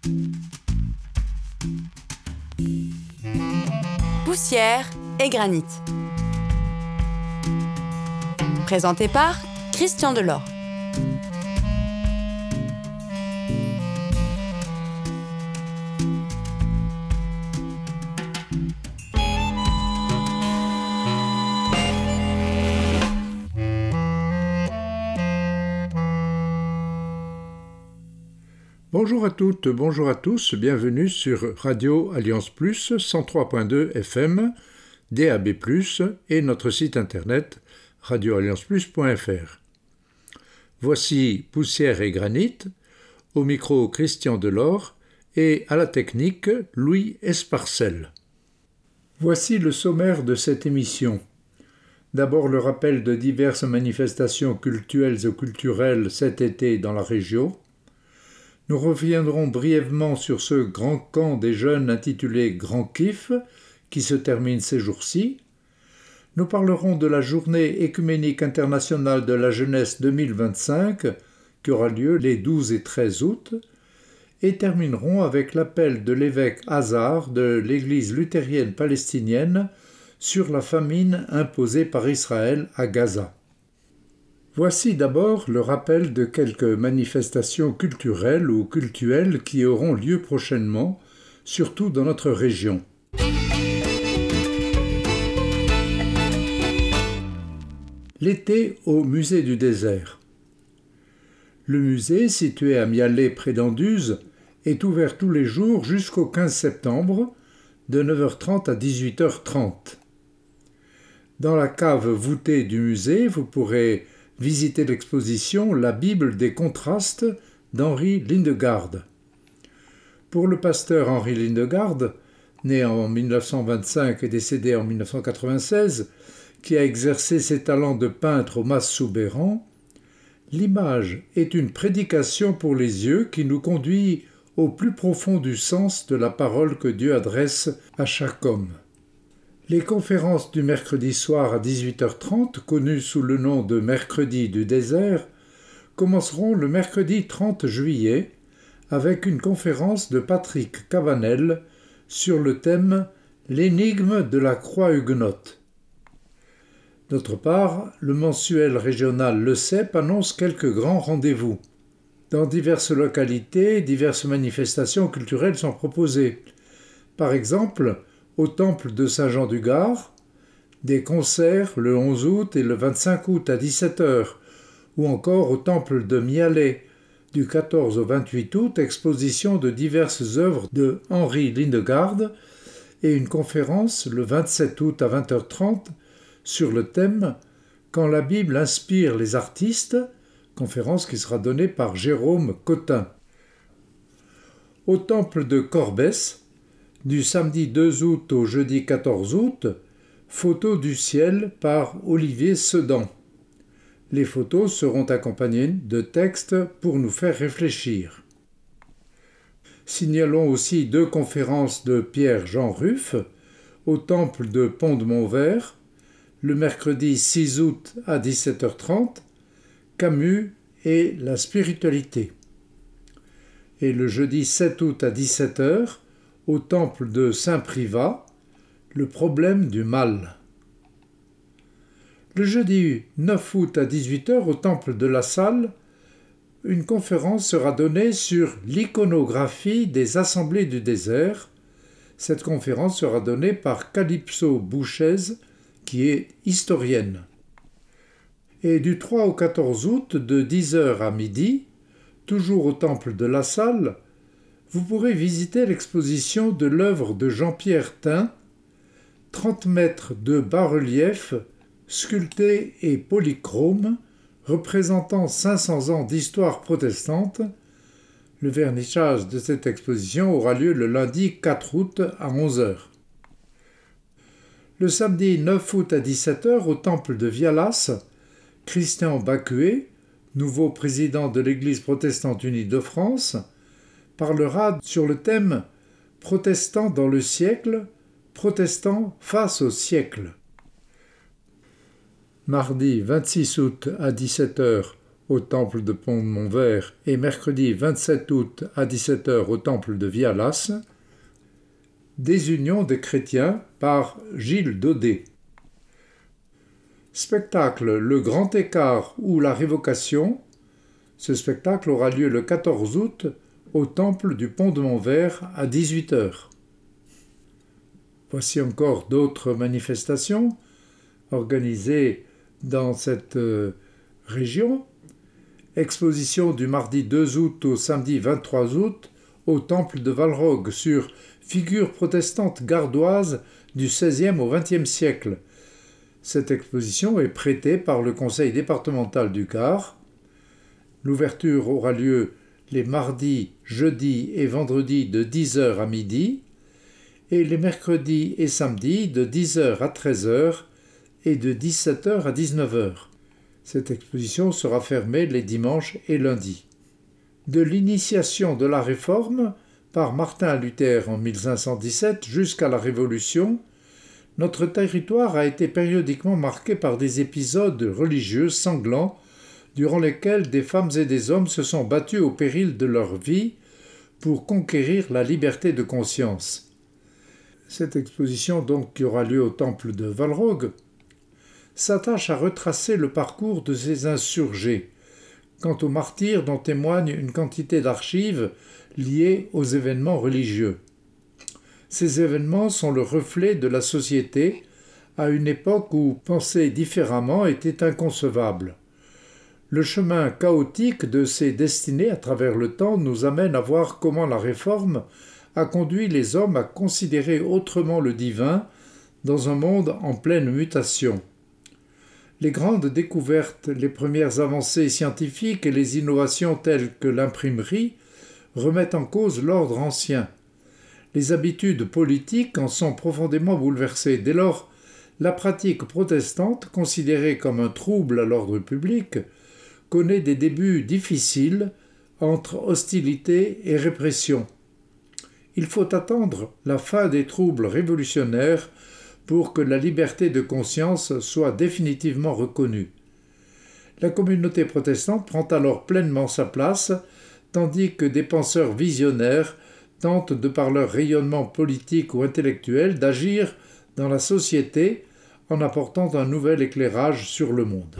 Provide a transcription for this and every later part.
Poussière et granit. Présenté par Christian Delort. Bonjour à toutes, bonjour à tous, bienvenue sur Radio Alliance Plus 103.2 FM, DAB+, et notre site internet radioallianceplus.fr. Voici Poussière et Granit, au micro Christian Delort et à la technique Louis Esparcel. Voici le sommaire de cette émission. D'abord le rappel de diverses manifestations cultuelles et culturelles cet été dans la région. Nous reviendrons brièvement sur ce grand camp des jeunes intitulé Grand Kiff, qui se termine ces jours-ci. Nous parlerons de la journée écuménique internationale de la jeunesse 2025, qui aura lieu les 12 et 13 août, et terminerons avec l'appel de l'évêque Hazar de l'Église luthérienne palestinienne sur la famine imposée par Israël à Gaza. Voici d'abord le rappel de quelques manifestations culturelles ou cultuelles qui auront lieu prochainement, surtout dans notre région. L'été au musée du désert. Le musée, situé à Mialet près d'Anduze, est ouvert tous les jours jusqu'au 15 septembre, de 9h30 à 18h30. Dans la cave voûtée du musée, vous pourrez visiter l'exposition La Bible des contrastes d'Henri Lindegard. Pour le pasteur Henri Lindegard, né en 1925 et décédé en 1996, qui a exercé ses talents de peintre au Mas-Soubeyran, l'image est une prédication pour les yeux qui nous conduit au plus profond du sens de la parole que Dieu adresse à chaque homme. Les conférences du mercredi soir à 18h30, connues sous le nom de Mercredi du désert, commenceront le mercredi 30 juillet avec une conférence de Patrick Cabanel sur le thème « L'énigme de la croix huguenote ». D'autre part, le mensuel régional Le Cep annonce quelques grands rendez-vous. Dans diverses localités, diverses manifestations culturelles sont proposées. Par exemple, au temple de Saint-Jean-du-Gard, des concerts le 11 août et le 25 août à 17h, ou encore au temple de Mialet, du 14 au 28 août, exposition de diverses œuvres de Henri Lindegard et une conférence le 27 août à 20h30 sur le thème « Quand la Bible inspire les artistes », conférence qui sera donnée par Jérôme Cotin. Au temple de Corbès, du samedi 2 août au jeudi 14 août, photos du ciel par Olivier Sedan. Les photos seront accompagnées de textes pour nous faire réfléchir. Signalons aussi 2 conférences de Pierre-Jean Ruff au temple de Pont-de-Montvert, le mercredi 6 août à 17h30, Camus et la spiritualité. Et le jeudi 7 août à 17h, au temple de Saint-Privat, le problème du mal. Le jeudi 9 août à 18h, au temple de la Salle, une conférence sera donnée sur l'iconographie des assemblées du désert. Cette conférence sera donnée par Calypso Bouchez, qui est historienne. Et du 3 au 14 août, de 10h à midi, toujours au temple de la Salle, vous pourrez visiter l'exposition de l'œuvre de Jean-Pierre Thym, 30 mètres de bas-relief, sculpté et polychrome, représentant 500 ans d'histoire protestante. Le vernissage de cette exposition aura lieu le lundi 4 août à 11h. Le samedi 9 août à 17h, au temple de Vialas, Christian Bacuet, nouveau président de l'Église protestante unie de France, parlera sur le thème « Protestants dans le siècle, protestants face au siècle ». Mardi 26 août à 17h au temple de Pont-de-Montvert et mercredi 27 août à 17h au temple de Vialas. Désunion des chrétiens par Gilles Daudet. Spectacle Le Grand Écart ou la Révocation. Ce spectacle aura lieu le 14 août au temple du Pont-de-Montvert à 18h. Voici encore d'autres manifestations organisées dans cette région. Exposition du mardi 2 août au samedi 23 août au temple de Valrogue sur figures protestantes gardoises du XVIe au XXe siècle. Cette exposition est prêtée par le conseil départemental du Gard. L'ouverture aura lieu les mardis, jeudis et vendredis de 10h à midi et les mercredis et samedis de 10h à 13h et de 17h à 19h. Cette exposition sera fermée les dimanches et lundis. De l'initiation de la Réforme par Martin Luther en 1517 jusqu'à la Révolution, notre territoire a été périodiquement marqué par des épisodes religieux sanglants durant lesquels des femmes et des hommes se sont battus au péril de leur vie pour conquérir la liberté de conscience. Cette exposition, donc, qui aura lieu au temple de Valrogue, s'attache à retracer le parcours de ces insurgés, quant aux martyrs dont témoigne une quantité d'archives liées aux événements religieux. Ces événements sont le reflet de la société à une époque où penser différemment était inconcevable. Le chemin chaotique de ces destinées à travers le temps nous amène à voir comment la Réforme a conduit les hommes à considérer autrement le divin dans un monde en pleine mutation. Les grandes découvertes, les premières avancées scientifiques et les innovations telles que l'imprimerie remettent en cause l'ordre ancien. Les habitudes politiques en sont profondément bouleversées. Dès lors, la pratique protestante, considérée comme un trouble à l'ordre public, connaît des débuts difficiles entre hostilité et répression. Il faut attendre la fin des troubles révolutionnaires pour que la liberté de conscience soit définitivement reconnue. La communauté protestante prend alors pleinement sa place, tandis que des penseurs visionnaires tentent, de par leur rayonnement politique ou intellectuel, d'agir dans la société en apportant un nouvel éclairage sur le monde.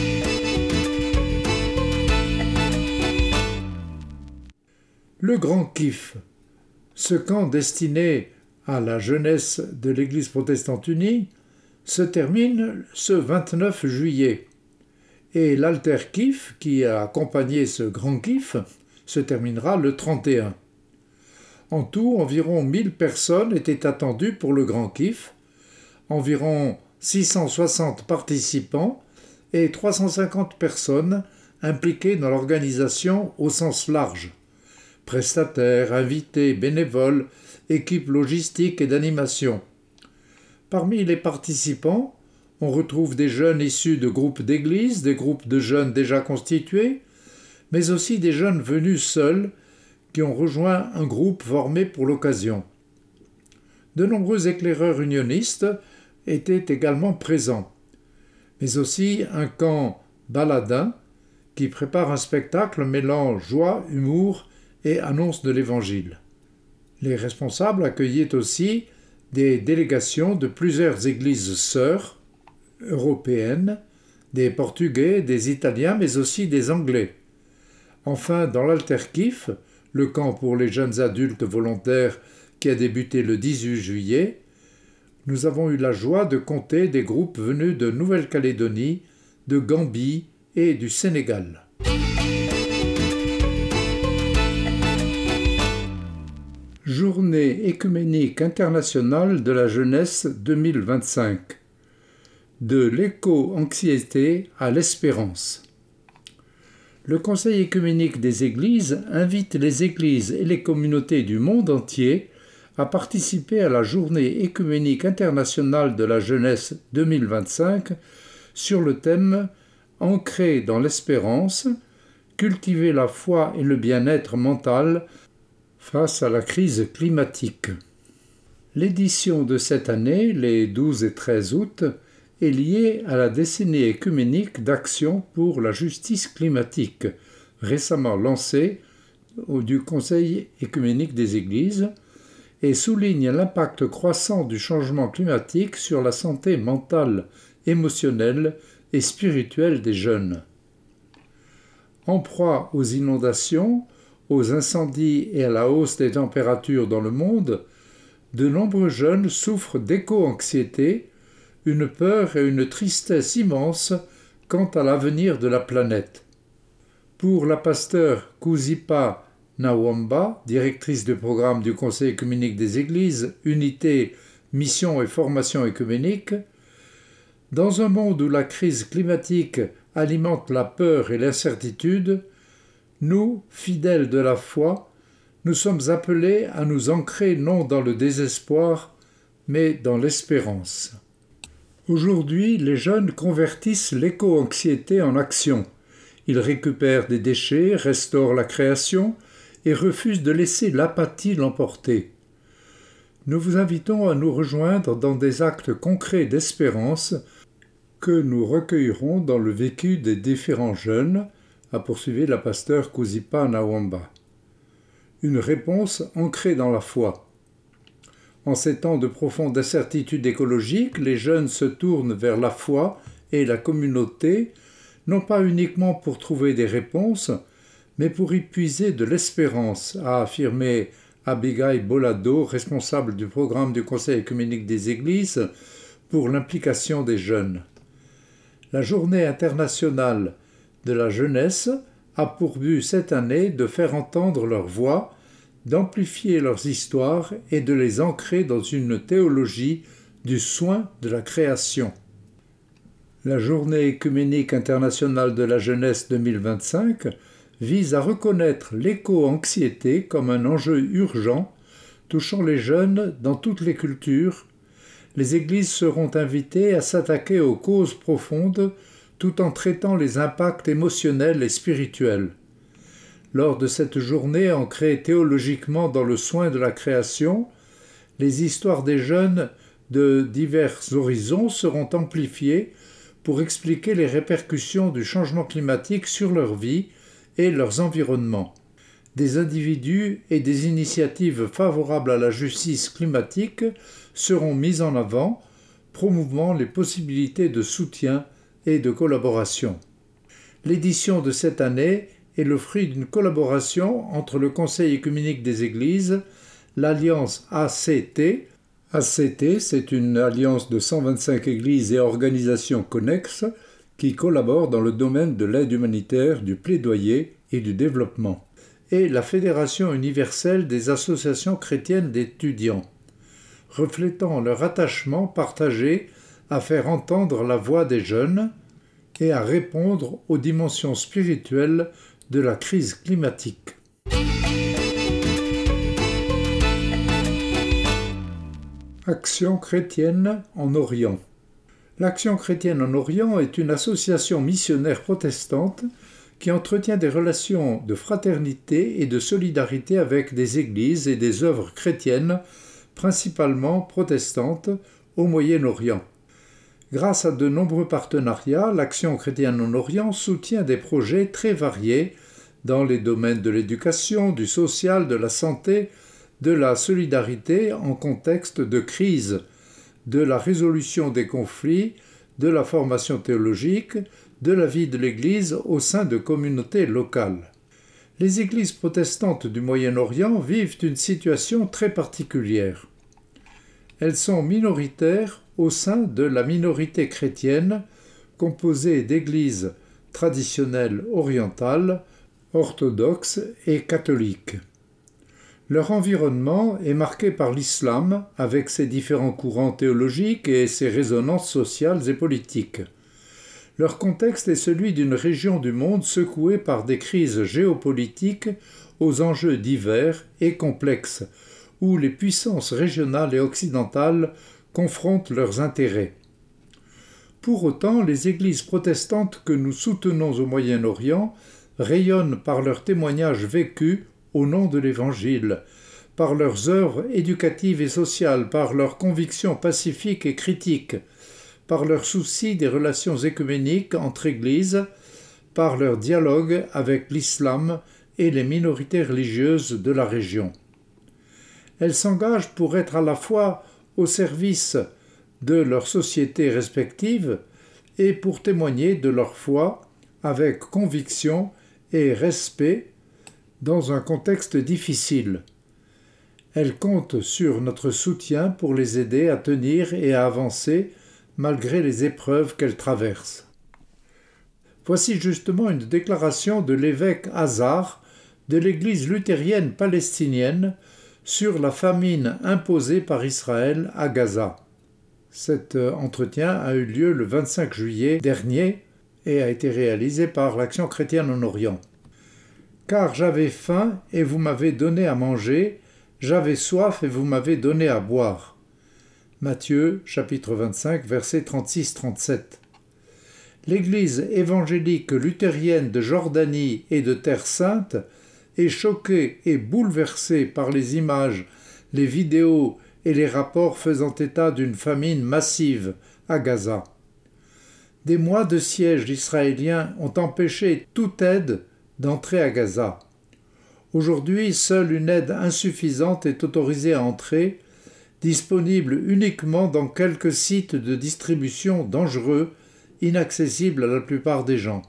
Le Grand Kiff. Ce camp destiné à la jeunesse de l'Église protestante unie se termine ce 29 juillet. Et l'Alter-Kiff, qui a accompagné ce Grand Kiff, se terminera le 31. En tout, environ 1000 personnes étaient attendues pour le Grand Kiff, environ 660 participants et 350 personnes impliquées dans l'organisation au sens large. Prestataires, invités, bénévoles, équipes logistiques et d'animation. Parmi les participants, on retrouve des jeunes issus de groupes d'église, des groupes de jeunes déjà constitués, mais aussi des jeunes venus seuls qui ont rejoint un groupe formé pour l'occasion. De nombreux éclaireurs unionistes étaient également présents, mais aussi un camp baladin qui prépare un spectacle mêlant joie, humour et annonce de l'Évangile. Les responsables accueillaient aussi des délégations de plusieurs églises sœurs européennes, des Portugais, des Italiens, mais aussi des Anglais. Enfin, dans l'Alter-Kiff, le camp pour les jeunes adultes volontaires qui a débuté le 18 juillet, nous avons eu la joie de compter des groupes venus de Nouvelle-Calédonie, de Gambie et du Sénégal. Journée écuménique internationale de la jeunesse 2025. De l'éco-anxiété à l'espérance. Le Conseil écuménique des Églises invite les Églises et les communautés du monde entier à participer à la Journée écuménique internationale de la jeunesse 2025 sur le thème « Ancré dans l'espérance, cultiver la foi et le bien-être mental face à la crise climatique ». L'édition de cette année, les 12 et 13 août, est liée à la décennie œcuménique d'action pour la justice climatique, récemment lancée du Conseil œcuménique des Églises, et souligne l'impact croissant du changement climatique sur la santé mentale, émotionnelle et spirituelle des jeunes. En proie aux inondations, aux incendies et à la hausse des températures dans le monde, de nombreux jeunes souffrent d'éco-anxiété, une peur et une tristesse immense quant à l'avenir de la planète. Pour la pasteure Kuzipa Nawamba, directrice du programme du Conseil œcuménique des Églises, Unité, Mission et Formation œcuménique, dans un monde où la crise climatique alimente la peur et l'incertitude, nous, fidèles de la foi, nous sommes appelés à nous ancrer non dans le désespoir, mais dans l'espérance. Aujourd'hui, les jeunes convertissent l'éco-anxiété en action. Ils récupèrent des déchets, restaurent la création et refusent de laisser l'apathie l'emporter. Nous vous invitons à nous rejoindre dans des actes concrets d'espérance que nous recueillerons dans le vécu des différents jeunes, a poursuivi la pasteure Kuzipa Nawamba. Une réponse ancrée dans la foi. En ces temps de profonde incertitude écologique, les jeunes se tournent vers la foi et la communauté, non pas uniquement pour trouver des réponses, mais pour y puiser de l'espérance, a affirmé Abigail Bolado, responsable du programme du Conseil œcuménique des Églises pour l'implication des jeunes. La Journée internationale de la jeunesse a pour but cette année de faire entendre leur voix, d'amplifier leurs histoires et de les ancrer dans une théologie du soin de la création. La Journée œcuménique internationale de la jeunesse 2025 vise à reconnaître l'éco-anxiété comme un enjeu urgent touchant les jeunes dans toutes les cultures. Les églises seront invitées à s'attaquer aux causes profondes tout en traitant les impacts émotionnels et spirituels. Lors de cette journée ancrée théologiquement dans le soin de la création, les histoires des jeunes de divers horizons seront amplifiées pour expliquer les répercussions du changement climatique sur leur vie et leurs environnements. Des individus et des initiatives favorables à la justice climatique seront mises en avant, promouvant les possibilités de soutien et de collaboration. L'édition de cette année est le fruit d'une collaboration entre le Conseil œcuménique des Églises, l'Alliance ACT. ACT, c'est une alliance de 125 églises et organisations connexes qui collaborent dans le domaine de l'aide humanitaire, du plaidoyer et du développement, et la Fédération universelle des associations chrétiennes d'étudiants, reflétant leur attachement partagé à faire entendre la voix des jeunes et à répondre aux dimensions spirituelles de la crise climatique. Action chrétienne en Orient. L'Action chrétienne en Orient est une association missionnaire protestante qui entretient des relations de fraternité et de solidarité avec des églises et des œuvres chrétiennes, principalement protestantes, au Moyen-Orient. Grâce à de nombreux partenariats, l'Action chrétienne en Orient soutient des projets très variés dans les domaines de l'éducation, du social, de la santé, de la solidarité en contexte de crise, de la résolution des conflits, de la formation théologique, de la vie de l'Église au sein de communautés locales. Les églises protestantes du Moyen-Orient vivent une situation très particulière. Elles sont minoritaires au sein de la minorité chrétienne composée d'églises traditionnelles orientales, orthodoxes et catholiques. Leur environnement est marqué par l'islam, avec ses différents courants théologiques et ses résonances sociales et politiques. Leur contexte est celui d'une région du monde secouée par des crises géopolitiques aux enjeux divers et complexes, où les puissances régionales et occidentales confrontent leurs intérêts. Pour autant, les églises protestantes que nous soutenons au Moyen-Orient rayonnent par leurs témoignages vécus au nom de l'Évangile, par leurs œuvres éducatives et sociales, par leurs convictions pacifiques et critiques, par leur souci des relations œcuméniques entre églises, par leur dialogue avec l'islam et les minorités religieuses de la région. Elles s'engagent pour être à la fois au service de leurs sociétés respectives et pour témoigner de leur foi avec conviction et respect dans un contexte difficile. Elles comptent sur notre soutien pour les aider à tenir et à avancer malgré les épreuves qu'elles traversent. Voici justement une déclaration de l'évêque Hazar de l'Église luthérienne palestinienne sur la famine imposée par Israël à Gaza. Cet entretien a eu lieu le 25 juillet dernier et a été réalisé par l'Action chrétienne en Orient. « Car j'avais faim et vous m'avez donné à manger, j'avais soif et vous m'avez donné à boire. » Matthieu, chapitre 25, versets 36-37. L'Église évangélique luthérienne de Jordanie et de Terre Sainte est choquée et bouleversée par les images, les vidéos et les rapports faisant état d'une famine massive à Gaza. Des mois de siège israélien ont empêché toute aide d'entrer à Gaza. Aujourd'hui, seule une aide insuffisante est autorisée à entrer, disponible uniquement dans quelques sites de distribution dangereux, inaccessibles à la plupart des gens.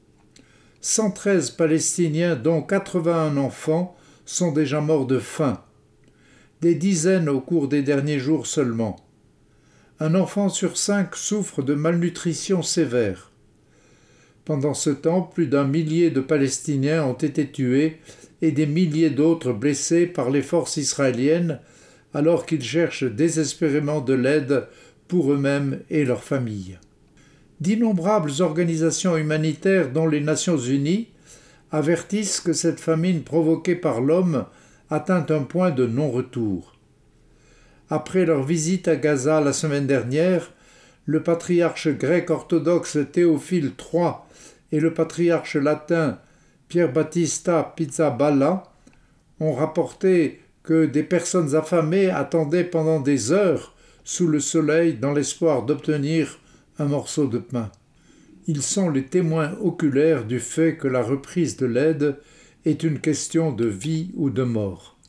113 Palestiniens, dont 81 enfants, sont déjà morts de faim. Des dizaines au cours des derniers jours seulement. Un enfant sur 5 souffre de malnutrition sévère. Pendant ce temps, plus d'1 millier de Palestiniens ont été tués et des milliers d'autres blessés par les forces israéliennes alors qu'ils cherchent désespérément de l'aide pour eux-mêmes et leurs familles. D'innombrables organisations humanitaires, dont les Nations Unies, avertissent que cette famine provoquée par l'homme atteint un point de non-retour. Après leur visite à Gaza la semaine dernière, le patriarche grec orthodoxe Théophile III et le patriarche latin Pierre Battista Pizzaballa ont rapporté que des personnes affamées attendaient pendant des heures sous le soleil dans l'espoir d'obtenir un morceau de pain. Ils sont les témoins oculaires du fait que la reprise de l'aide est une question de vie ou de mort.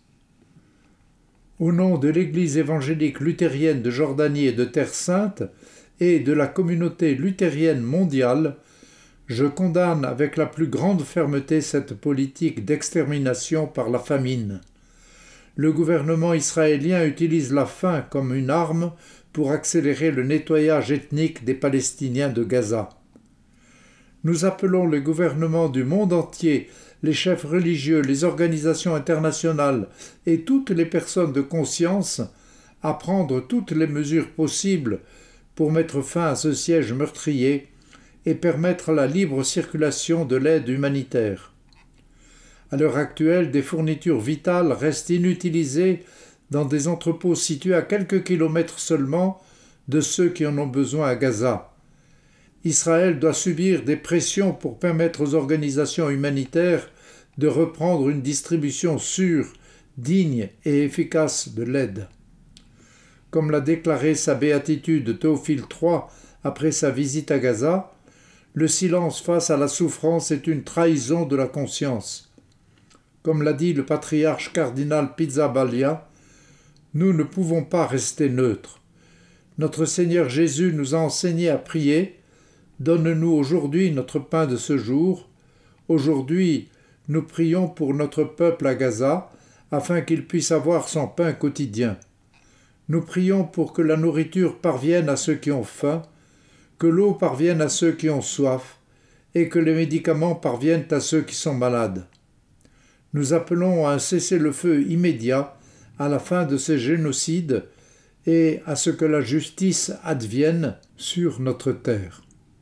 Au nom de l'Église évangélique luthérienne de Jordanie et de Terre Sainte et de la communauté luthérienne mondiale, je condamne avec la plus grande fermeté cette politique d'extermination par la famine. Le gouvernement israélien utilise la faim comme une arme pour accélérer le nettoyage ethnique des Palestiniens de Gaza. Nous appelons le gouvernement du monde entier, les chefs religieux, les organisations internationales et toutes les personnes de conscience à prendre toutes les mesures possibles pour mettre fin à ce siège meurtrier et permettre la libre circulation de l'aide humanitaire. À l'heure actuelle, des fournitures vitales restent inutilisées dans des entrepôts situés à quelques kilomètres seulement de ceux qui en ont besoin à Gaza. Israël doit subir des pressions pour permettre aux organisations humanitaires de reprendre une distribution sûre, digne et efficace de l'aide. Comme l'a déclaré sa béatitude Théophile III après sa visite à Gaza, le silence face à la souffrance est une trahison de la conscience. Comme l'a dit le patriarche cardinal Pizzaballa, nous ne pouvons pas rester neutres. Notre Seigneur Jésus nous a enseigné à prier « Donne-nous aujourd'hui notre pain de ce jour ». Aujourd'hui, nous prions pour notre peuple à Gaza, afin qu'il puisse avoir son pain quotidien. Nous prions pour que la nourriture parvienne à ceux qui ont faim, que l'eau parvienne à ceux qui ont soif, et que les médicaments parviennent à ceux qui sont malades. Nous appelons à un cessez-le-feu immédiat à la fin de ces génocides et à ce que la justice advienne sur notre terre.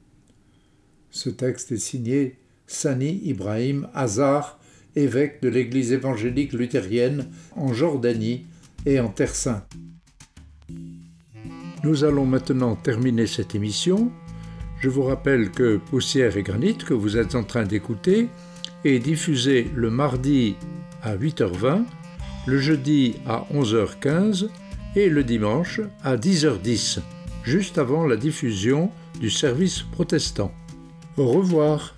Ce texte est signé Sani Ibrahim Hazar, évêque de l'Église évangélique luthérienne en Jordanie et en Terre Sainte. Nous allons maintenant terminer cette émission. Je vous rappelle que Poussière et Granit, que vous êtes en train d'écouter, est diffusé le mardi à 8h20, le jeudi à 11h15 et le dimanche à 10h10. juste avant la diffusion du service protestant. Au revoir.